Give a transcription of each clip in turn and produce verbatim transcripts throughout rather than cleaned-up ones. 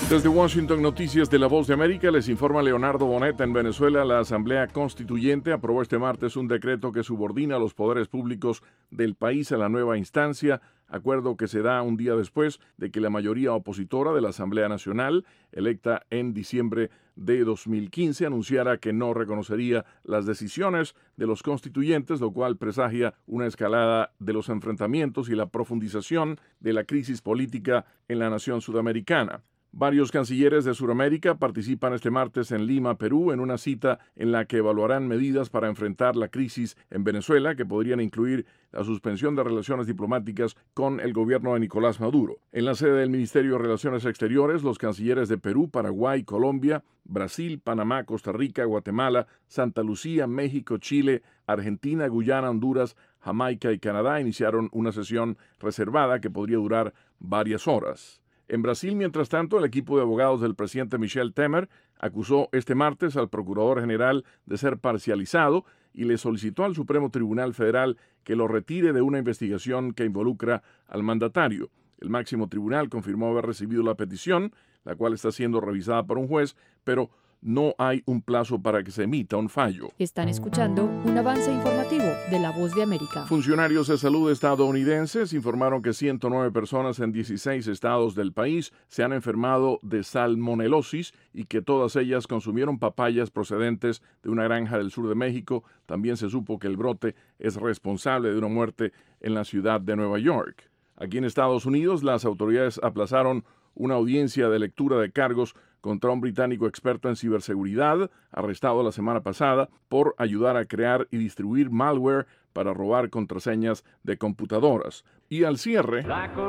Desde Washington, Noticias de La Voz de América, les informa Leonardo Bonet. En Venezuela, la Asamblea Constituyente aprobó este martes un decreto que subordina a los poderes públicos del país a la nueva instancia, acuerdo que se da un día después de que la mayoría opositora de la Asamblea Nacional, electa en diciembre de dos mil quince, anunciara que no reconocería las decisiones de los constituyentes, lo cual presagia una escalada de los enfrentamientos y la profundización de la crisis política en la nación sudamericana. Varios cancilleres de Sudamérica participan este martes en Lima, Perú, en una cita en la que evaluarán medidas para enfrentar la crisis en Venezuela, que podrían incluir la suspensión de relaciones diplomáticas con el gobierno de Nicolás Maduro. En la sede del Ministerio de Relaciones Exteriores, los cancilleres de Perú, Paraguay, Colombia, Brasil, Panamá, Costa Rica, Guatemala, Santa Lucía, México, Chile, Argentina, Guyana, Honduras, Jamaica y Canadá iniciaron una sesión reservada que podría durar varias horas. En Brasil, mientras tanto, el equipo de abogados del presidente Michel Temer acusó este martes al procurador general de ser parcializado y le solicitó al Supremo Tribunal Federal que lo retire de una investigación que involucra al mandatario. El máximo tribunal confirmó haber recibido la petición, la cual está siendo revisada por un juez, pero no hay un plazo para que se emita un fallo. Están escuchando un avance informativo de La Voz de América. Funcionarios de salud estadounidenses informaron que ciento nueve personas en dieciséis estados del país se han enfermado de salmonelosis y que todas ellas consumieron papayas procedentes de una granja del sur de México. También se supo que el brote es responsable de una muerte en la ciudad de Nueva York. Aquí en Estados Unidos, las autoridades aplazaron una audiencia de lectura de cargos contra un británico experto en ciberseguridad, arrestado la semana pasada por ayudar a crear y distribuir malware para robar contraseñas de computadoras. Y al cierre,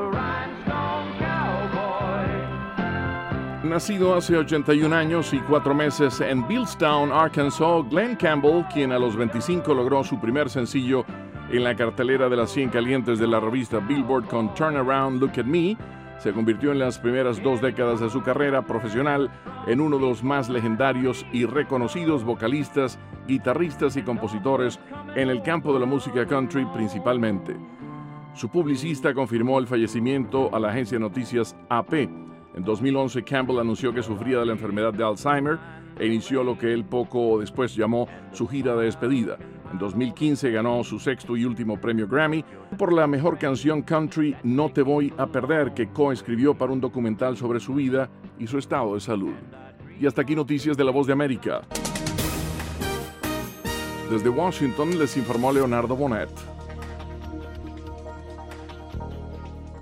nacido hace ochenta y un años y cuatro meses en Billstown, Arkansas, Glenn Campbell, quien a los veinticinco logró su primer sencillo en la cartelera de las cien calientes de la revista Billboard con Turn Around, Look at Me, se convirtió en las primeras dos décadas de su carrera profesional en uno de los más legendarios y reconocidos vocalistas, guitarristas y compositores en el campo de la música country principalmente. Su publicista confirmó el fallecimiento a la agencia de noticias A P. En dos mil once, Campbell anunció que sufría de la enfermedad de Alzheimer e inició lo que él poco después llamó su gira de despedida. En dos mil quince ganó su sexto y último premio Grammy por la mejor canción country No Te Voy a Perder, que coescribió para un documental sobre su vida y su estado de salud. Y hasta aquí Noticias de La Voz de América. Desde Washington les informó Leonardo Bonet.